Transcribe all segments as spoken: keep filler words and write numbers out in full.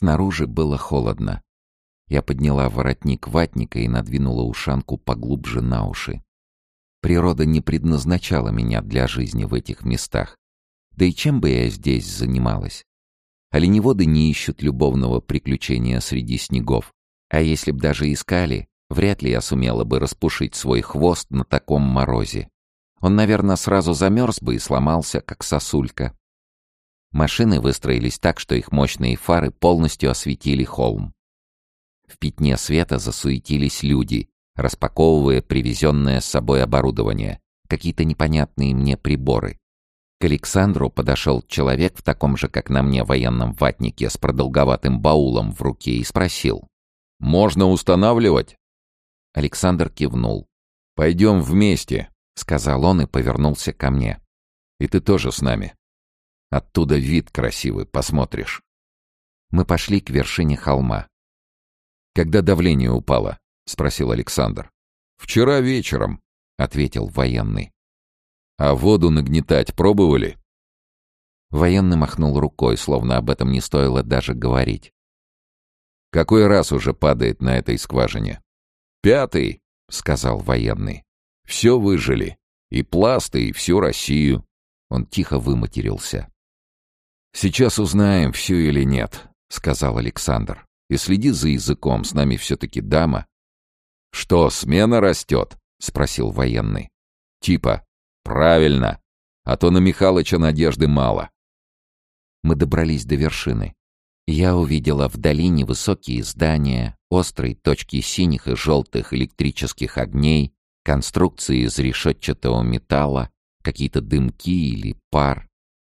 Снаружи было холодно. Я подняла воротник ватника и надвинула ушанку поглубже на уши. Природа не предназначала меня для жизни в этих местах. Да и чем бы я здесь занималась? Оленеводы не ищут любовного приключения среди снегов. А если б даже искали, вряд ли я сумела бы распушить свой хвост на таком морозе. Он, наверное, сразу замерз бы и сломался, как сосулька. Машины выстроились так, что их мощные фары полностью осветили холм. В пятне света засуетились люди, распаковывая привезенное с собой оборудование, какие-то непонятные мне приборы. К Александру подошел человек в таком же, как на мне, военном ватнике с продолговатым баулом в руке и спросил: «Можно устанавливать?» Александр кивнул. «Пойдем вместе», — сказал он и повернулся ко мне. «И ты тоже с нами. Оттуда вид красивый, посмотришь». Мы пошли к вершине холма. «Когда давление упало?» — спросил Александр. «Вчера вечером», — ответил военный. «А воду нагнетать пробовали?» Военный махнул рукой, словно об этом не стоило даже говорить. «Какой раз уже падает на этой скважине?» «Пятый», — сказал военный. «Все выжили. И пласты, и всю Россию». Он тихо выматерился. «Сейчас узнаем, всю или нет», — сказал Александр. «И следи за языком, с нами все-таки дама». «Что, смена растет?» — спросил военный. «Типа, правильно, а то на Михалыча надежды мало». Мы добрались до вершины. Я увидела вдали невысокие здания, острые точки синих и желтых электрических огней, конструкции из решетчатого металла, какие-то дымки или пар.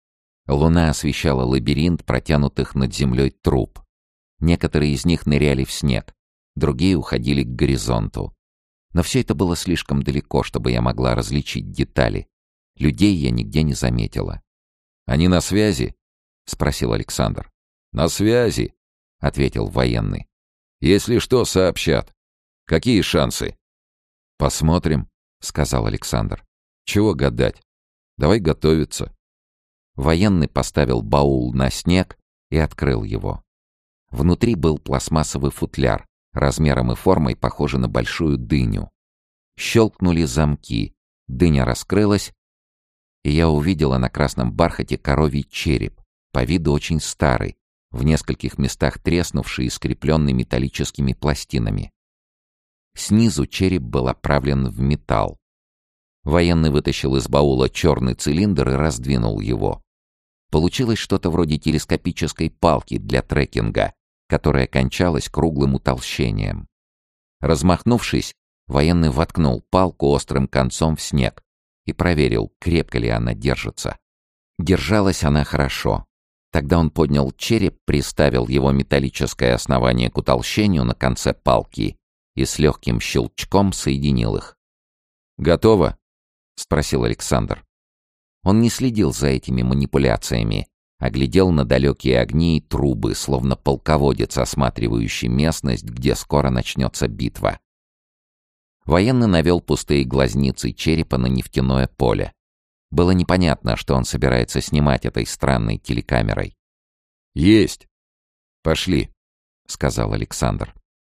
Луна освещала лабиринт протянутых над землей труб. Некоторые из них ныряли в снег, другие уходили к горизонту. Но все это было слишком далеко, чтобы я могла различить детали. Людей я нигде не заметила. «Они на связи?» — спросил Александр. «На связи», — ответил военный. «Если что, сообщат. Какие шансы?» «Посмотрим», — сказал Александр. «Чего гадать? Давай готовиться». Военный поставил баул на снег и открыл его. Внутри был пластмассовый футляр, размером и формой похожий на большую дыню. Щелкнули замки, дыня раскрылась, и я увидела на красном бархате коровий череп, по виду очень старый, в нескольких местах треснувший и скрепленный металлическими пластинами. Снизу череп был оправлен в металл. Военный вытащил из баула черный цилиндр и раздвинул его. Получилось что-то вроде телескопической палки для трекинга, которая кончалась круглым утолщением. Размахнувшись, военный воткнул палку острым концом в снег и проверил, крепко ли она держится. Держалась она хорошо. Тогда он поднял череп, приставил его металлическое основание к утолщению на конце палки и с легким щелчком соединил их. «Готово?» — спросил Александр. Он не следил за этими манипуляциями, а глядел на далекие огни и трубы, словно полководец, осматривающий местность, где скоро начнется битва. Военный навел пустые глазницы черепа на нефтяное поле. Было непонятно, что он собирается снимать этой странной телекамерой. «Есть! Пошли!» — сказал Александр.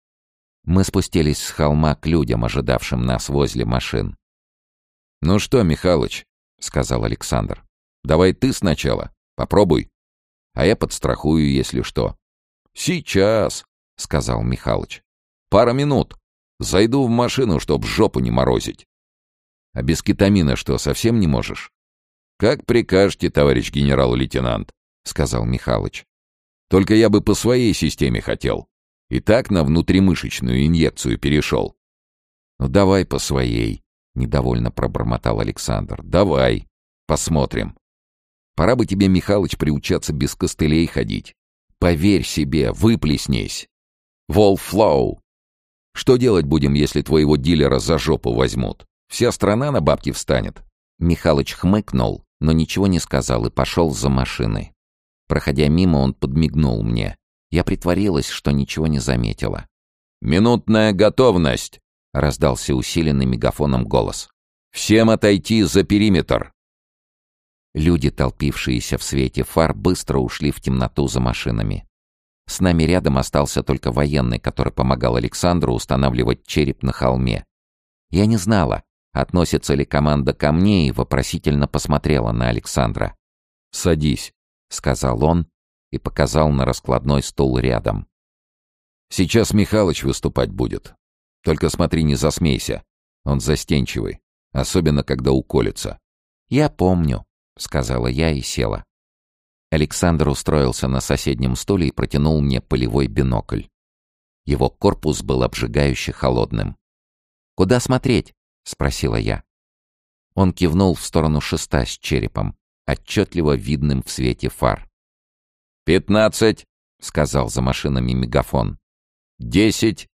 Мы спустились с холма к людям, ожидавшим нас возле машин. «Ну что, Михалыч?» — сказал Александр. «Давай ты сначала. Попробуй. А я подстрахую, если что». «Сейчас!» — сказал Михалыч. «Пара минут. Зайду в машину, чтоб жопу не морозить». «А без кетамина что, совсем не можешь?» «Как прикажете, товарищ генерал-лейтенант», — сказал Михалыч. «Только я бы по своей системе хотел. И так на внутримышечную инъекцию перешел». «Ну давай по своей», — недовольно пробормотал Александр. «Давай. Посмотрим. Пора бы тебе, Михалыч, приучаться без костылей ходить. Поверь себе, выплеснись. Волфлоу. Что делать будем, если твоего дилера за жопу возьмут? Вся страна на бабки встанет». Михалыч хмыкнул, но ничего не сказал и пошел за машиной. Проходя мимо, он подмигнул мне. Я притворилась, что ничего не заметила. «Минутная готовность!» — раздался усиленный мегафоном голос. «Всем отойти за периметр!» Люди, толпившиеся в свете фар, быстро ушли в темноту за машинами. С нами рядом остался только военный, который помогал Александру устанавливать череп на холме. Я не знала, относится ли команда ко мне, и вопросительно посмотрела на Александра. «Садись», — сказал он и показал на раскладной стул рядом. «Сейчас Михалыч выступать будет. Только смотри, не засмейся. Он застенчивый, особенно когда уколется». «Я помню», — сказала я и села. Александр устроился на соседнем стуле и протянул мне полевой бинокль. Его корпус был обжигающе холодным. «Куда смотреть?» — спросила я. Он кивнул в сторону шеста с черепом, отчетливо видным в свете фар. «Пятнадцать», — сказал за машинами мегафон. «Десять.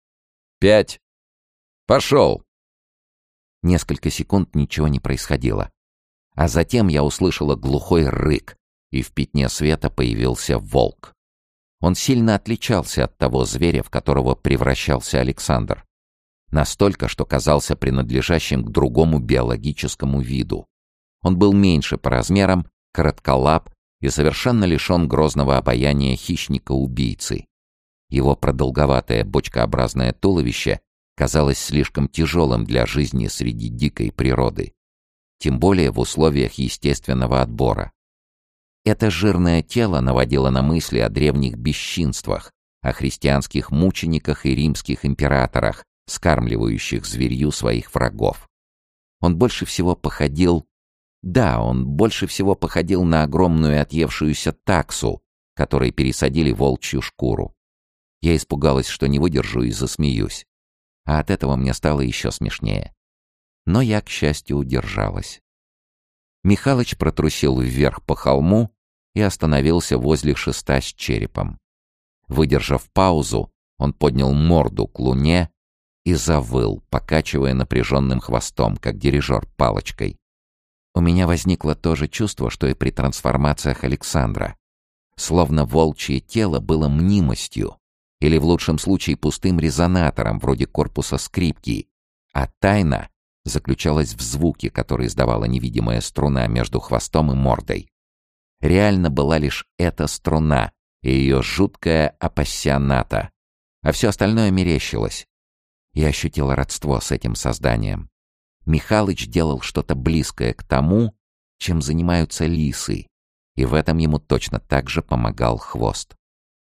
Пять. Пошел!» Несколько секунд ничего не происходило. А затем я услышала глухой рык, и в пятне света появился волк. Он сильно отличался от того зверя, в которого превращался Александр. Настолько, что казался принадлежащим к другому биологическому виду. Он был меньше по размерам, коротколап и совершенно лишен грозного обаяния хищника-убийцы. Его продолговатое бочкообразное туловище казалось слишком тяжелым для жизни среди дикой природы. Тем более в условиях естественного отбора. Это жирное тело наводило на мысли о древних бесчинствах, о христианских мучениках и римских императорах, скармливающих зверью своих врагов. Он больше всего походил... Да, он больше всего походил на огромную отъевшуюся таксу, которой пересадили волчью шкуру. Я испугалась, что не выдержу и засмеюсь. А от этого мне стало еще смешнее. Но я, к счастью, удержалась. Михалыч протрусил вверх по холму и остановился возле шеста с черепом. Выдержав паузу, он поднял морду к луне и завыл, покачивая напряженным хвостом, как дирижер палочкой. У меня возникло то же чувство, что и при трансформациях Александра. Словно волчье тело было мнимостью, или в лучшем случае пустым резонатором, вроде корпуса скрипки, а тайна заключалась в звуке, который издавала невидимая струна между хвостом и мордой. Реально была лишь эта струна и ее жуткая апассионата, а все остальное мерещилось. Я ощутила родство с этим созданием. Михалыч делал что-то близкое к тому, чем занимаются лисы, и в этом ему точно так же помогал хвост.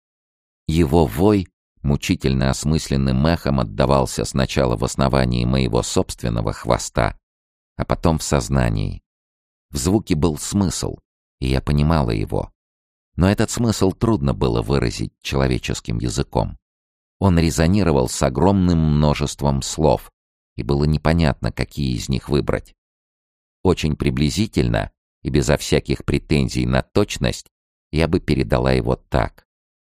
Его вой мучительно осмысленным эхом отдавался сначала в основании моего собственного хвоста, а потом в сознании. В звуке был смысл, и я понимала его. Но этот смысл трудно было выразить человеческим языком. Он резонировал с огромным множеством слов, и было непонятно, какие из них выбрать. Очень приблизительно и безо всяких претензий на точность я бы передала его так.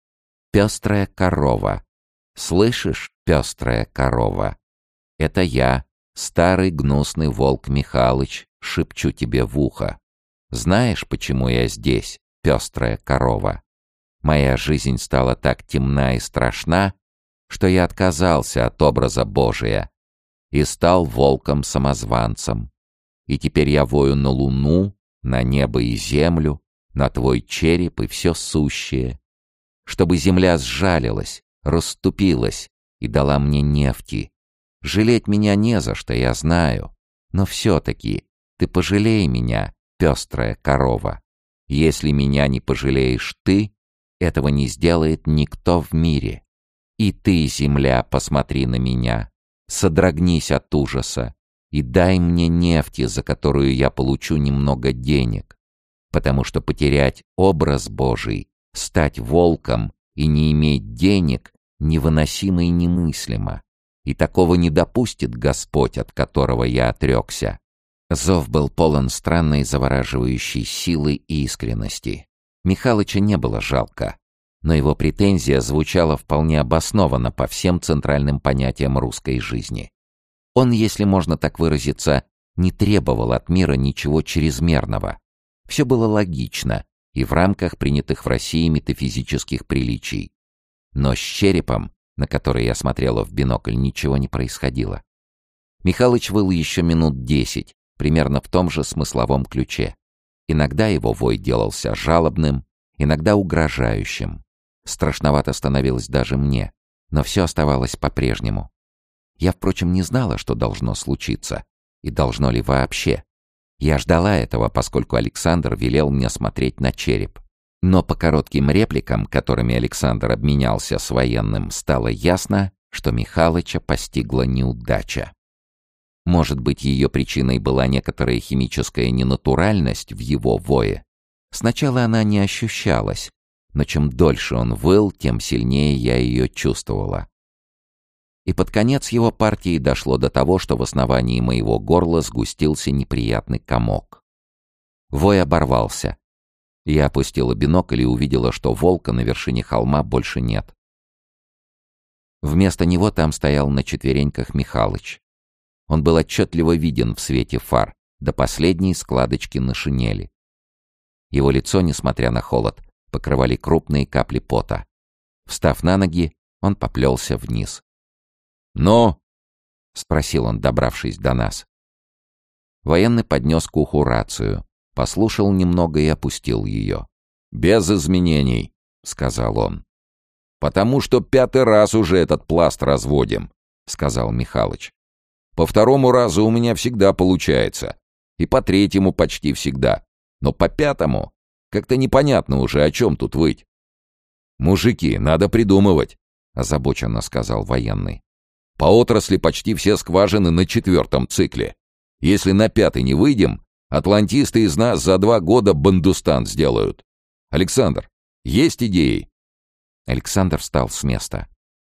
«Пестрая корова. Слышишь, пестрая корова? Это я, старый гнусный волк Михалыч, шепчу тебе в ухо. Знаешь, почему я здесь, пестрая корова? Моя жизнь стала так темна и страшна, что я отказался от образа Божия и стал волком-самозванцем. И теперь я вою на луну, на небо и землю, на твой череп и все сущее, чтобы земля сжалилась, расступилась и дала мне нефти. Жалеть меня не за что, я знаю, но все-таки ты пожалей меня, пестрая корова. Если меня не пожалеешь ты, этого не сделает никто в мире. И ты, земля, посмотри на меня, содрогнись от ужаса и дай мне нефти, за которую я получу немного денег, потому что потерять образ Божий, стать волком и не иметь денег невыносимо и немыслимо, и такого не допустит Господь, от которого я отрекся. Зов был полон странной завораживающей силы и искренности. Михалыча не было жалко, но его претензия звучала вполне обоснованно по всем центральным понятиям русской жизни. Он, если можно так выразиться, не требовал от мира ничего чрезмерного. Все было логично и в рамках принятых в России метафизических приличий. Но с черепом, на который я смотрела в бинокль, ничего не происходило. Михалыч выл еще минут десять, примерно в том же смысловом ключе. Иногда его вой делался жалобным, иногда угрожающим. Страшновато становилось даже мне, но все оставалось по-прежнему. Я, впрочем, не знала, что должно случиться, и должно ли вообще. Я ждала этого, поскольку Александр велел мне смотреть на череп. Но по коротким репликам, которыми Александр обменялся с военным, стало ясно, что Михалыча постигла неудача. Может быть, ее причиной была некоторая химическая ненатуральность в его вое. Сначала она не ощущалась, но чем дольше он выл, тем сильнее я ее чувствовала. И под конец его партии дошло до того, что в основании моего горла сгустился неприятный комок. Вой оборвался. Я опустила бинокль и увидела, что волка на вершине холма больше нет. Вместо него там стоял на четвереньках Михалыч. Он был отчетливо виден в свете фар, до последней складочки на шинели. Его лицо, несмотря на холод, покрывали крупные капли пота. Встав на ноги, он поплелся вниз. «Ну?» — спросил он, добравшись до нас. Военный поднес к уху рацию, послушал немного и опустил ее. «Без изменений», — сказал он. «Потому что пятый раз уже этот пласт разводим», — сказал Михалыч. «По второму разу у меня всегда получается, и по третьему почти всегда, но по пятому как-то непонятно уже, о чем тут выть». «Мужики, надо придумывать», — озабоченно сказал военный. «По отрасли почти все скважины на четвертом цикле. Если на пятый не выйдем, атлантисты из нас за два года бандустан сделают. Александр, есть идеи?» Александр встал с места.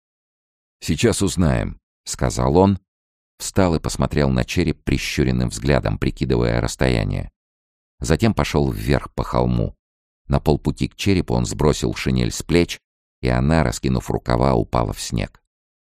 «Сейчас узнаем», — сказал он, встал и посмотрел на череп прищуренным взглядом, прикидывая расстояние. Затем пошел вверх по холму. На полпути к черепу он сбросил шинель с плеч, и она, раскинув рукава, упала в снег.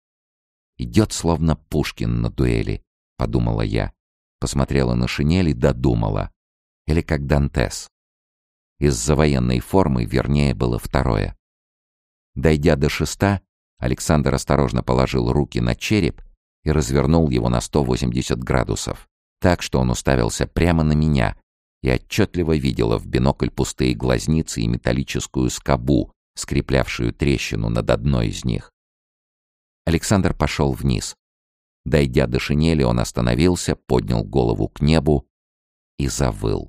«Идет, словно Пушкин на дуэли», — подумала я. Посмотрела на шинель и додумала. Или как Дантес. Из-за военной формы вернее было второе. Дойдя до шеста, Александр осторожно положил руки на череп и развернул его на сто восемьдесят градусов, так что он уставился прямо на меня и отчетливо видела в бинокль пустые глазницы и металлическую скобу, скреплявшую трещину над одной из них. Александр пошел вниз. Дойдя до шинели, он остановился, поднял голову к небу и завыл.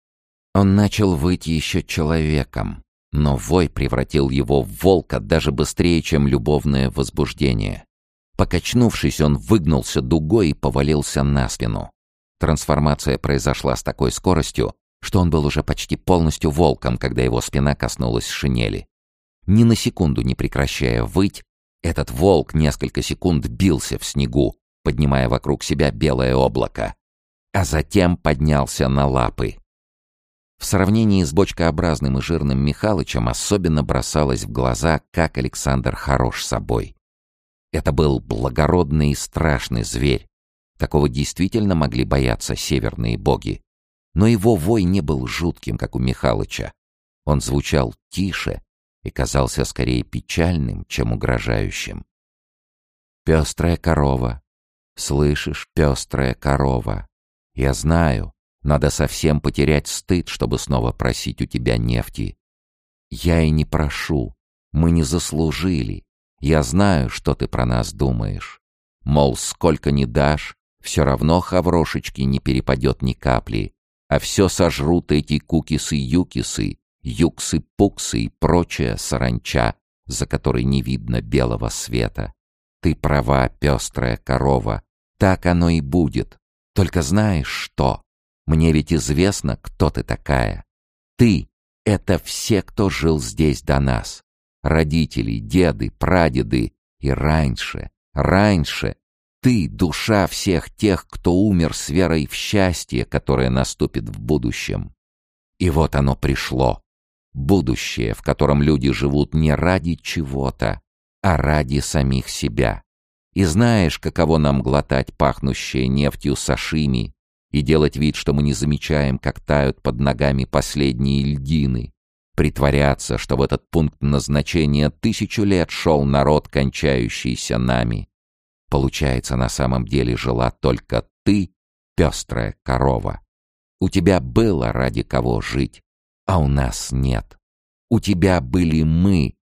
Он начал выть еще человеком, но вой превратил его в волка даже быстрее, чем любовное возбуждение. Покачнувшись, он выгнулся дугой и повалился на спину. Трансформация произошла с такой скоростью, что он был уже почти полностью волком, когда его спина коснулась шинели. Ни на секунду не прекращая выть, этот волк несколько секунд бился в снегу, поднимая вокруг себя белое облако, а затем поднялся на лапы. В сравнении с бочкообразным и жирным Михалычем особенно бросалось в глаза, как Александр хорош собой. Это был благородный и страшный зверь. Такого действительно могли бояться северные боги. Но его вой не был жутким, как у Михалыча. Он звучал тише и казался скорее печальным, чем угрожающим. «Пестрая корова. Слышишь, пестрая корова? Я знаю, надо совсем потерять стыд, чтобы снова просить у тебя нефти. Я и не прошу, мы не заслужили. Я знаю, что ты про нас думаешь. Мол, сколько ни дашь, все равно хаврошечки не перепадет ни капли, а все сожрут эти кукисы-юкисы, юксы-пуксы и прочая саранча, за которой не видно белого света. Ты права, пестрая корова, так оно и будет. Только знаешь что? Мне ведь известно, кто ты такая. Ты — это все, кто жил здесь до нас. Родители, деды, прадеды и раньше, раньше. Ты — душа всех тех, кто умер с верой в счастье, которое наступит в будущем. И вот оно пришло. Будущее, в котором люди живут не ради чего-то, а ради самих себя. И знаешь, каково нам глотать пахнущее нефтью сашими и делать вид, что мы не замечаем, как тают под ногами последние льдины, притворяться, что в этот пункт назначения тысячу лет шел народ, кончающийся нами. Получается, на самом деле жила только ты, пестрая корова. У тебя было ради кого жить, а у нас нет. У тебя были мы,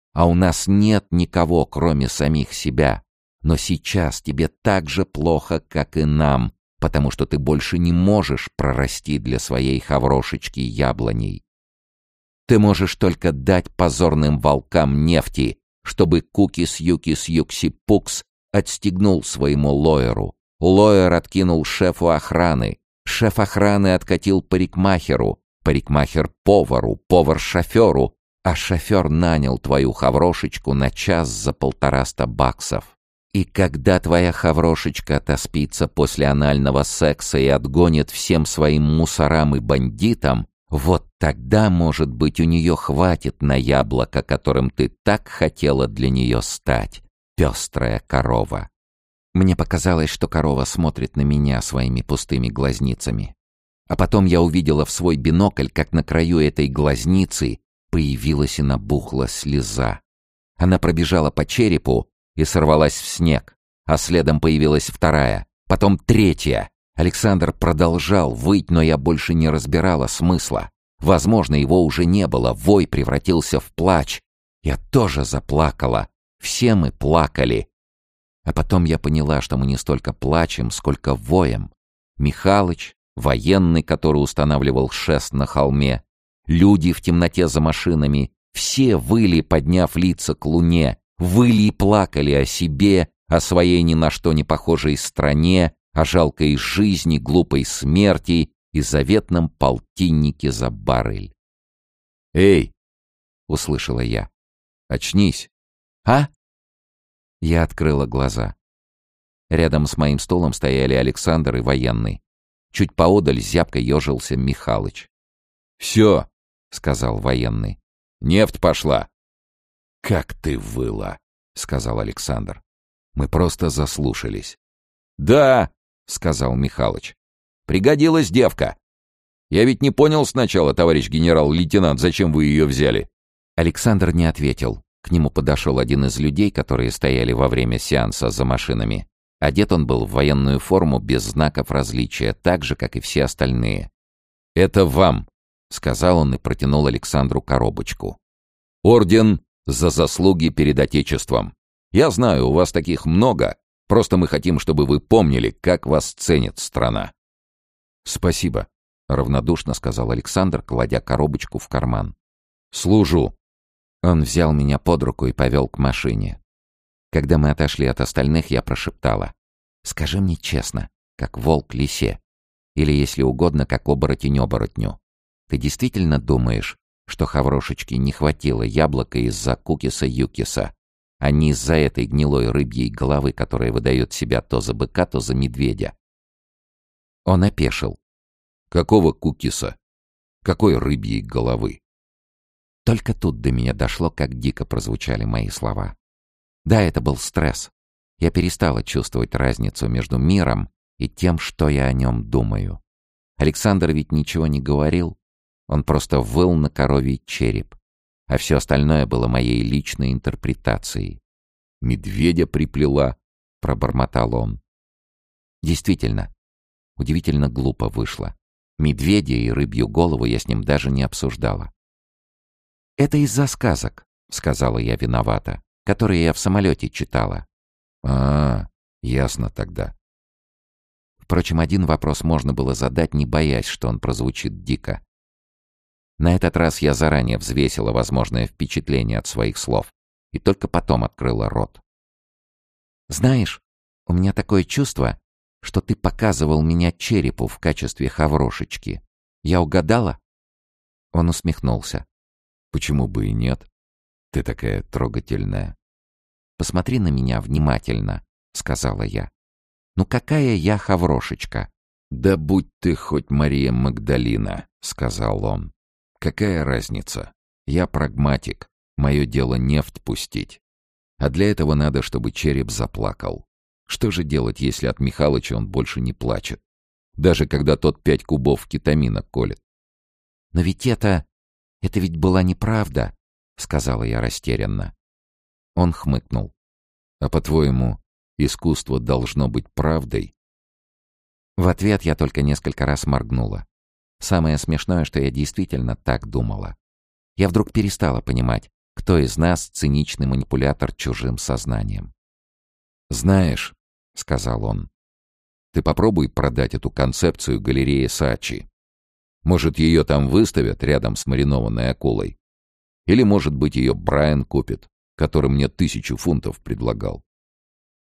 А у нас нет никого, кроме самих себя. Но сейчас тебе так же плохо, как и нам, потому что ты больше не можешь прорасти для своей хаврошечки яблоней. Ты можешь только дать позорным волкам нефти, чтобы Кукис-Юкис-Юкси-Пукс отстегнул своему лоеру. Лоер откинул шефу охраны. Шеф охраны откатил парикмахеру. Парикмахер — повару, повар — шоферу. А шофер нанял твою хаврошечку на час за полтораста баксов. И когда твоя хаврошечка отоспится после анального секса и отгонит всем своим мусорам и бандитам, вот тогда, может быть, у нее хватит на яблоко, которым ты так хотела для нее стать, пестрая корова. Мне показалось, что корова смотрит на меня своими пустыми глазницами. А потом я увидела в свой бинокль, как на краю этой глазницы появилась и набухла слеза. Она пробежала по черепу и сорвалась в снег, а следом появилась вторая, потом третья. Александр продолжал выть, но я больше не разбирала смысла. Возможно, его уже не было, вой превратился в плач. Я тоже заплакала. Все мы плакали. А потом я поняла, что мы не столько плачем, сколько воем. Михалыч, военный, который устанавливал шест на холме, люди в темноте за машинами, все выли, подняв лица к луне, выли и плакали о себе, о своей ни на что не похожей стране, о жалкой жизни, глупой смерти и заветном полтиннике за баррель. «Эй!» — услышала я. «Очнись!» «А?» Я открыла глаза. Рядом с моим стулом стояли Александр и военный. Чуть поодаль зябко ежился Михалыч. «Все!» — сказал военный. «Нефть пошла!» «Как ты выла!» — сказал Александр. «Мы просто заслушались». «Да!» — сказал Михалыч. «Пригодилась девка. Я ведь не понял сначала, товарищ генерал-лейтенант, зачем вы ее взяли?» Александр не ответил. К нему подошел один из людей, которые стояли во время сеанса за машинами. Одет он был в военную форму без знаков различия, так же, как и все остальные. «Это вам», — сказал он и протянул Александру коробочку. «Орден за заслуги перед Отечеством. Я знаю, у вас таких много. Просто мы хотим, чтобы вы помнили, как вас ценит страна». «Спасибо», — равнодушно сказал Александр, кладя коробочку в карман. «Служу». Он взял меня под руку и повел к машине. Когда мы отошли от остальных, я прошептала: «Скажи мне честно, как волк лисе, или, если угодно, как оборотень оборотню. Ты действительно думаешь, что хаврошечке не хватило яблока из-за Кукиса-Юкиса, а не из-за этой гнилой рыбьей головы, которая выдает себя то за быка, то за медведя?» Он опешил. «Какого Кукиса? Какой рыбьей головы?» Только тут до меня дошло, как дико прозвучали мои слова. Да, это был стресс. Я перестала чувствовать разницу между миром и тем, что я о нем думаю. Александр ведь ничего не говорил. Он просто выл на коровий череп. А все остальное было моей личной интерпретацией. «Медведя приплела», — пробормотал он. Действительно, удивительно глупо вышло. Медведя и рыбью голову я с ним даже не обсуждала. «Это из-за сказок», — сказала я виновата, которые я в самолете читала. «А, ясно тогда». Впрочем, один вопрос можно было задать, не боясь, что он прозвучит дико. На этот раз я заранее взвесила возможное впечатление от своих слов и только потом открыла рот. «Знаешь, у меня такое чувство, что ты показывал меня черепу в качестве хаврошечки. Я угадала?» Он усмехнулся. «Почему бы и нет? Ты такая трогательная». «Посмотри на меня внимательно», — сказала я. «Ну какая я хаврошечка?» «Да будь ты хоть Мария Магдалина», — сказал он. «Какая разница? Я прагматик. Мое дело нефть пустить. А для этого надо, чтобы череп заплакал. Что же делать, если от Михалыча он больше не плачет? Даже когда тот пять кубов кетамина колет». «Но ведь это... это ведь была неправда», — сказала я растерянно. Он хмыкнул. «А по-твоему, искусство должно быть правдой?» В ответ я только несколько раз моргнула. Самое смешное, что я действительно так думала. Я вдруг перестала понимать, Кто из нас циничный манипулятор чужим сознанием? «Знаешь», — сказал он, — «ты попробуй продать эту концепцию галерее Саачи. Может, ее там выставят рядом с маринованной акулой? Или, может быть, ее Брайан купит, который мне тысячу фунтов предлагал.